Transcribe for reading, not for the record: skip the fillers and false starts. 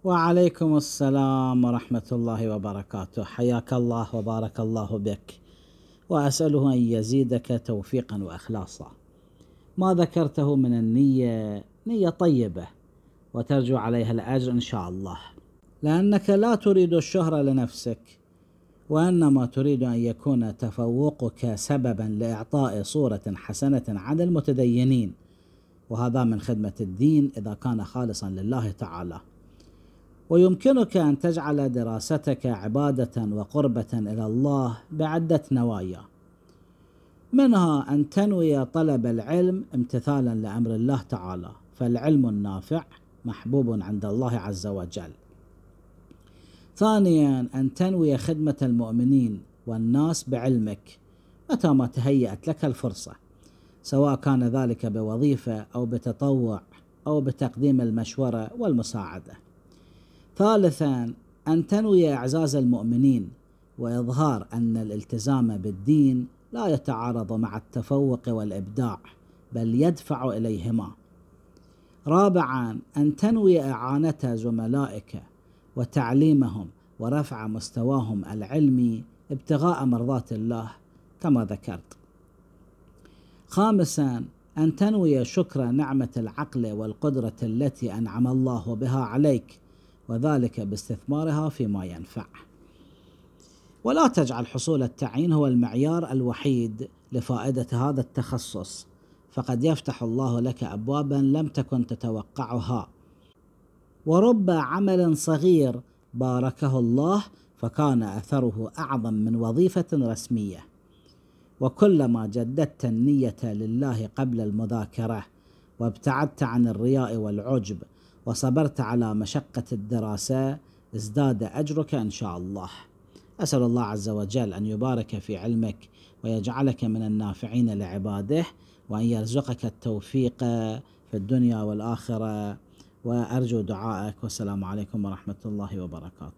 وعليكم السلام ورحمة الله وبركاته. حياك الله وبارك الله بك، وأسأله أن يزيدك توفيقا وإخلاصا. ما ذكرته من النية نية طيبة وترجو عليها الأجر إن شاء الله، لأنك لا تريد الشهرة لنفسك، وإنما تريد أن يكون تفوقك سببا لإعطاء صورة حسنة عن المتدينين، وهذا من خدمة الدين إذا كان خالصا لله تعالى. ويمكنك أن تجعل دراستك عبادة وقربة إلى الله بعدة نوايا، منها أن تنوي طلب العلم امتثالا لأمر الله تعالى، فالعلم النافع محبوب عند الله عز وجل. ثانيا أن تنوي خدمة المؤمنين والناس بعلمك متى ما تهيأت لك الفرصة، سواء كان ذلك بوظيفة أو بتطوع أو بتقديم المشورة والمساعدة. ثالثا أن تنوي إعزاز المؤمنين وإظهار أن الالتزام بالدين لا يتعارض مع التفوق والإبداع، بل يدفع إليهما. رابعا أن تنوي إعانة زملائك وتعليمهم ورفع مستواهم العلمي ابتغاء مرضات الله كما ذكرت. خامسا أن تنوي شكر نعمة العقل والقدرة التي أنعم الله بها عليك، وذلك باستثمارها فيما ينفع. ولا تجعل حصول التعيين هو المعيار الوحيد لفائدة هذا التخصص، فقد يفتح الله لك أبوابا لم تكن تتوقعها، ورب عمل صغير باركه الله فكان أثره أعظم من وظيفة رسمية. وكلما جددت النية لله قبل المذاكرة وابتعدت عن الرياء والعجب وصبرت على مشقة الدراسة ازداد أجرك إن شاء الله. أسأل الله عز وجل أن يبارك في علمك ويجعلك من النافعين لعباده، وأن يرزقك التوفيق في الدنيا والآخرة، وأرجو دعائك. والسلام عليكم ورحمة الله وبركاته.